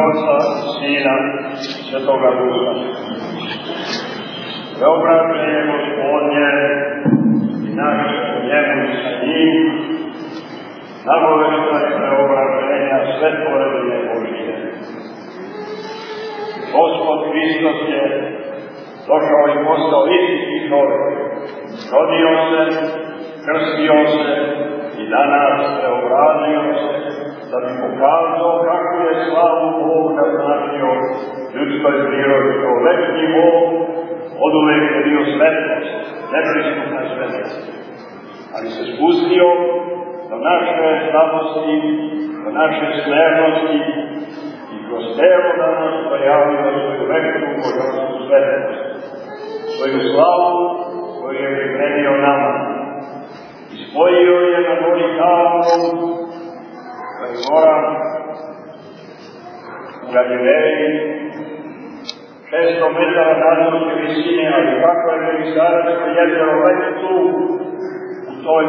Oca, Sina i Svetoga Duha. Preobraženje Gospodnje i naše u njemu i sa njim, nagoveštaj preobraženja svetvorevine Božije. Gospod Hristos je došao i postao istinski čovjek, rodio se, krstio se i danas preobrazio se, da bi pokazao kako je slavu Bog naznačio ljudskoj prirodi kao večni Bog, oduvek je bio svetlost, neprisutna svetlost, ali se spustio do naše slabosti, do naše smernosti i kroz telo danas pojavio svoju večnu božansku svetlost, svoju slavu koju je pripremio nama. I spojio je na gori Tavoru, koji mora u Galileji, 600 metara nadmorske visine, ali kako je Genesarsko jezero već tu, u toj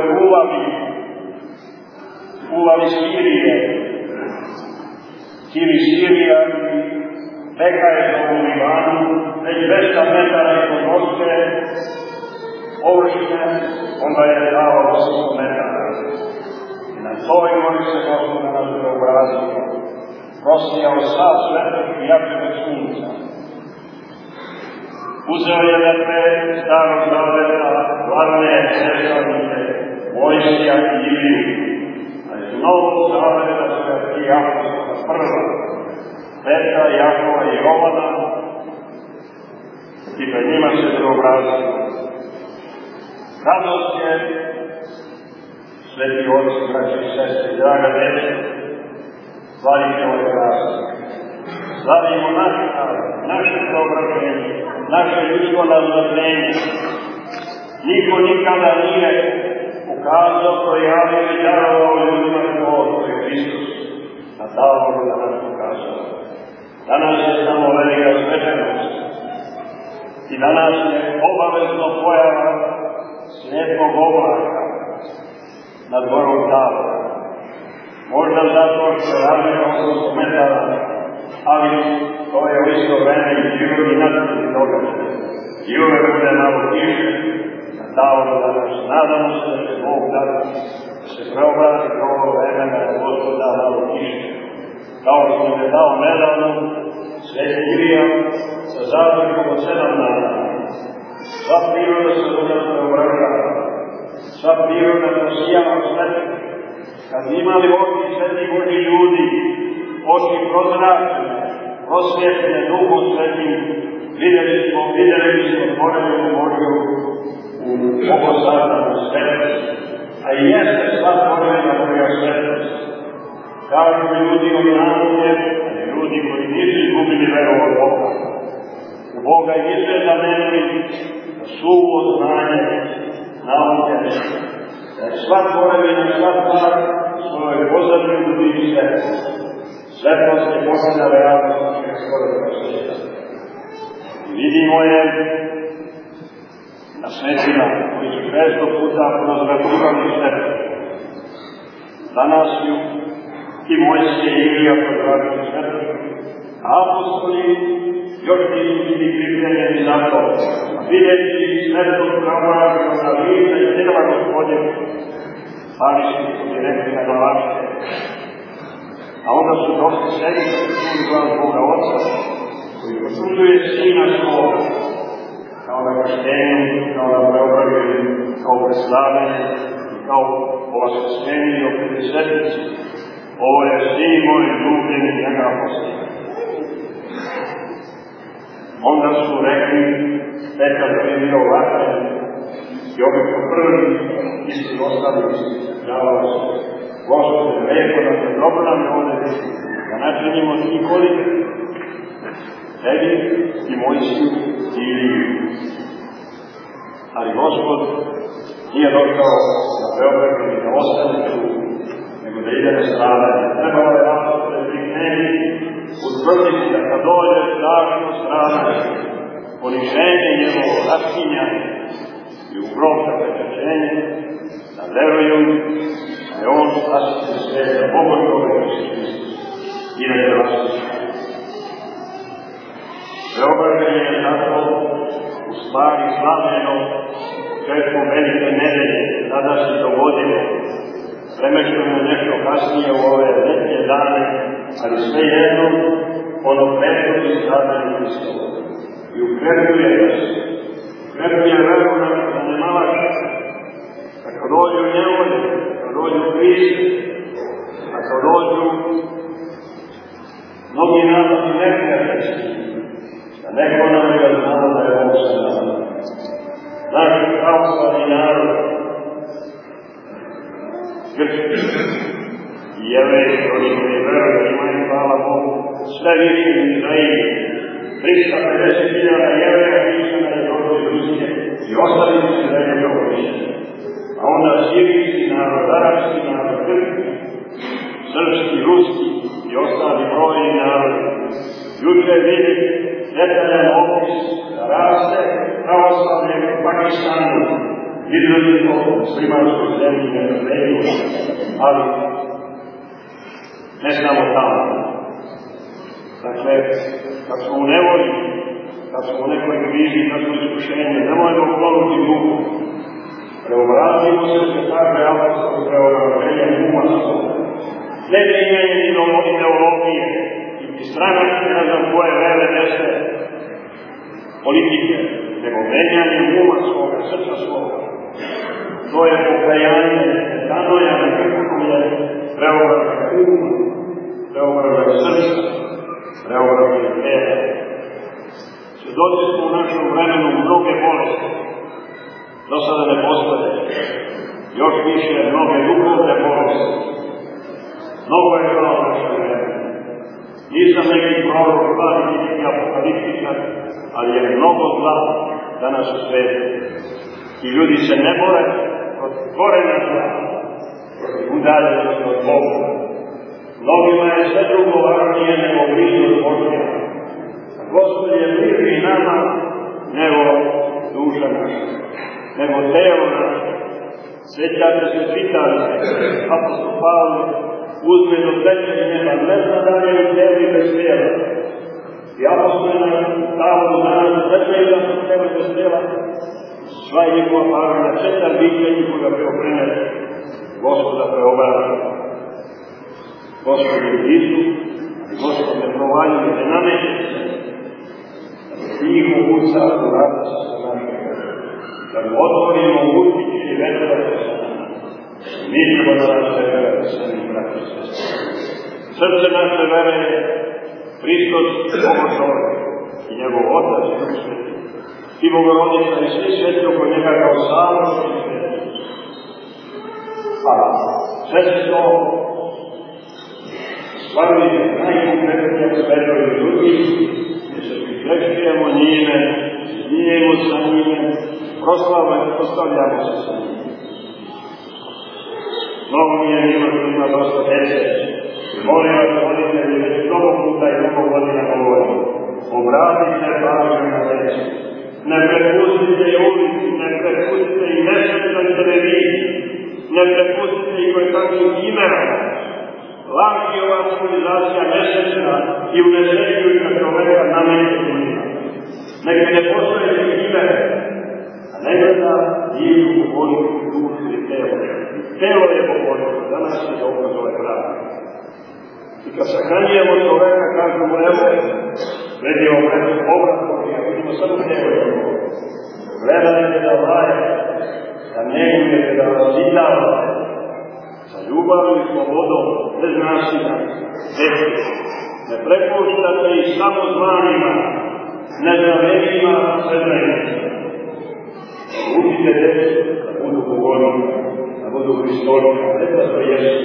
uvavi Sirije, ili Sirija, neka je to u Libanu, već 200 metara i podnoske, površine, onda je dao 800 metara. I na toj gori se Gospod nas preobrazio, prosijao sav svetak i jačega sunca. Uzeo je dakle starog zaveta, glavne svešanike, Mojsija i Iliju, a iz novog zaveta su ga 3 apostola prva, Petra, Jakova i Jovana, i pred njima se preobrazio. Radost je, sveti oci, braći i sestri, draga deca, slavite ovaj praznik. Slavimo naš narod, naše preobraženje, naše ljudsko nazadnjenje. Niko nikada nije ukazao, projavio i darovao ljudima to je Hristos. Na Tavoru danas pokazao. Danas je samo velika svečanost. I danas je obavezno pojava slijednog oblaka nad gorom Tavora. Možda zato što rade 800 metara, ali to je u isto vreme i živi nadalji događaj. I uvek bude malo tiše na Tavoru danas. Nadamo se da će Bog dati da se preobrazi ovo vreme da je Gospod da malo tiše. Kao što je dao nedavno Sveti Ilija sa završkom od 7 dana. Sva priroda se duga preobražava. Sva priroda prosijava svetlom. Kad imali oči sveti Božji ljudi, oči prozračene, prosvjetljene Duhom Svetim, vidjeli smo tvorevinu Božju u obosadanu svetlost. A i jeste sva tvorevina Božja svetlost. Kažu ljudi od nauke, ljudi koji nisu izgubili veru od Boga. U Boga i nisu je zamenili da suvo znanje nauke, da je sva tvorevina, sva stvar svojoj pozadnju ljudi i svetlost. Svetlost je posljedna realnost našeg stvorenoga svijeta. Vidimo je na svetima koji su često puta razračunali svetlost. Danas ju i Mojsije i Ilija proglasili svetlost. Apostoli još nisu bili pripremljeni za to. Vidjeti svetlost preobraženo na lice i tijela Gospodnjeg, ali su rekli na glavačke. A onda su došli sebi da su čuli glas Boga Oca, koji poslužuje Sina svoga, kao na krštenju, kao na preobraženju, kao preslavljenje i kao ovaskrsenje i opet svetnici. Ovo je Sin moj ljubljeni, njega posljednji. Onda su rekli, Petar koji je bio vatren, i opet po prvi, isti ostali, ispričavao se. Gospode, lepo da se dobro nam je ovdje viši, da načinimo ti kolik, tebi i Mojsiju i Iliju. Ali Gospod nije došao da preobrati i da ostane tu, nego da ide na stradanje. Trebalo je apostole pripremiti, utvrditi da kad dođe strašno stradanje, poniženje njegovo, raskinjanje i u grob zapečaćenje, da veruju da je on spasitelj sveta, Bogov čovjek Isus Hristos i da je vasiti. Preobraženje je zato u stvari slavljeno početkom Velike nedelje, tada se dogodilo. Premešteno nešto kasnije u ove letnje dane, ali sve jedno ono prethodi stradanje Hristova. I ukrepljuje nas, ukrepljuje veru na nemalače. Ako dođu nevolje, ako dođu krize, ako dođu mnogi napadi neprijateljski, da neko nam ga znamo da je Bog sa nama. Naš pravoslavni narod, Grčki i Jevreji, oni koji veruju da imaju, hvala Bogu, sve više u Izraeli, 350.000 Jevreja Hristana je došlo iz Rusije i ostali su da je mnogo više. A onda sirijski narod, arapski narod, grčki, srpski, ruski i ostali brojni narodi. Juče vidi detaljan opis da raste pravoslavlje u Pakistanu, izrazito muslimanskoj zemlji ne razreju, ali ne samo tamo. Dakle, kad smo u nevolji, kad smo u nekoj krizi, kad smo iskušenje, nemojmo klonuti duhu. Preobratimo se što kaže apostol preobraženjem uma svoga. Ne mijenjanje ideologije i stranačke, ne znam koje vere nese politike, nego menjanje uma svoga, srca svoga. To je pokajanje, danojanje, kako je preobraženje uma, preobraženje srca, preobraženje vere. Svjedoci smo u našem vremenu mnoge bolesti, do sada ne postoje, još više mnoge duhovne bolesti. Mnogo je zlo naše vreme. Nisam neki prorok, neki apokaliptičar, ali je mnogo zla danas u svijetu. I ljudi se ne bore protiv korena zla, protiv udaljenosti od Boga. Mnogima je sve drugo važnije nego bližnost Božja. A Gospod je bliži nama nego duša naša, nego telo naše. Sjećate se čitali, apostol Pavle uzme do trećeg neba, ne zna da je u tebi bez tijela. I apostol je na Pavlu danas trećeg da su tebi bez tijela. Sva je njegova pažnja, četar bića njihoga preokrenete. Gospoda preobraža. Gospod je blizu, i Gospod ne provaljuje, ne nameće se. Tiho uca u radost sa našeg. Da mu otvorimo utići i vetrate sa nama. Mi ćemo da nas se verate sa njim, brati i sestri. Srce naše vere je Hristos, Bogo čovjek i njegov Otac i Duh Sveti. I Bogorodica i svi sveti oko njega kao savršen sveti. A sve se to stvarili najkonkretnije svetovi ljudi, gdje se prikrešćujemo njime, živimo sa njime, proslavljamo se sa njime. Mnogo mi je njima koji ima dosta djece. Molim vas, roditelji, već mnogo puta i mnogo godina govorim. Obratite pažnju na djecu. Ne prepustite i ulici, ne prepustite i nesretnoj televiziji, ne prepustite i koje takvim imerama. Laž je ova civilizacija nesretna i uneseđujuća čoveka nameće ljudima. Neka ne postoje imere, a ne gleda divnu pogodnicu dušu i telo. Telo je pogodnicu, danas je dokaz ove prave. I kad sahranjujemo čoveka, kažemo, evo, gledimo pred obratkom, ja vidimo samo telo. Gledajte da vaje, da negujete, da razidavate, sa ljubavim i slobodom, bez nasilja, ne prepuštate ih samozvanima, nezavedima, sredbenicima. Učite djecu da budu pogodni, da budu Hristovi, ne da to jesu.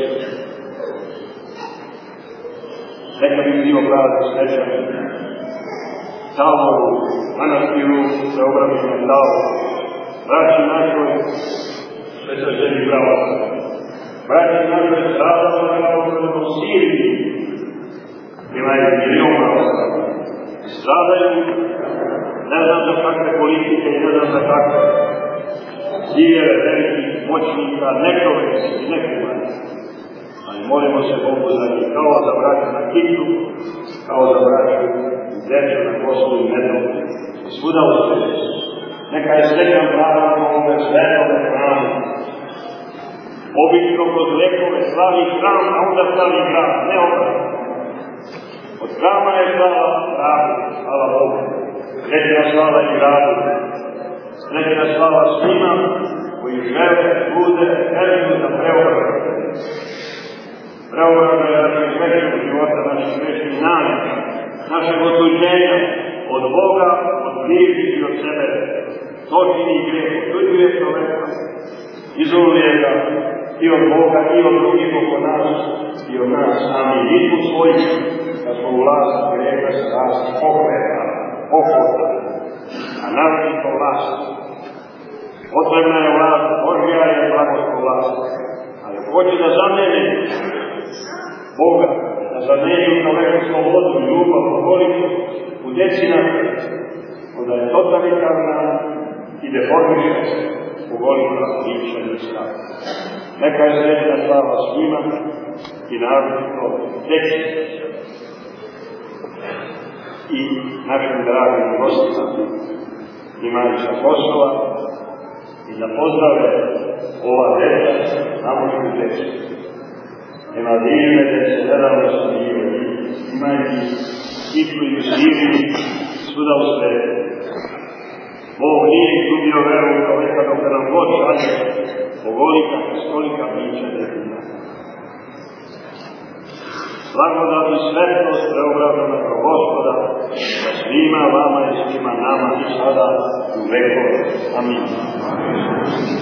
Neka bi bio pravi srećan. Tamo u manastiru se obravimo dao. Braći našoj, sve se želi brava. Braći našoj stradamo kao u Siriji. Ima je milion brava. Stradaju, ne znam za kakve politike, ne znam za kakve ciljeve velikih moćnika, nečovječnih i nehumani. Ali molimo se Bogu za njih, kao za braću na Kipru, kao za braću u Deču na postoji medom, svuda u svijetu. Neka je srećan praznik ovome svetome hramu. Obično kroz vekove slavi hram, a onda slavi hram, ne obratno. Od hrama je slava gradu, hvala Bogu. Srećna slava i gradu. Srećna slava svima koji žele, bude, želju za preobrat. Preobrat je našeg večnog života, našeg večnih navika, našeg otuđenja od Boga, od bližnjih i od sebe. To čini grijeh, otuđuje čoveka, izoluje ga i od Boga, i od drugih oko nas, i od nas sami. Mi smo svoji, da smo u vlasti grijeha, strasti, pohreta, pohota, a naravno vlast. Potrebna je vlast, Božja je blagost vlast. Ali ako hoće da zameni Boga, da zameni čoveku slobodu, ljubav, pogoličnost u decinake, onda je totalitarna i deformiša se pogolična bivša ljudska. Neka je srećna slava svima i naročito deci i našim dragim gostima imaju sa Kosova i da pozdrave ova deca, namoću decu. Nema divne dece, nedavno sam bio, imaju hitru i usirni svuda u svetu. Bog nije izgubio veru kao nekada kada nam god šalje ovolika i stolika bića detina. Blagodat i svetlost preobraženog Gospoda sa svima vama i svima nama i sada u vekove. Amin.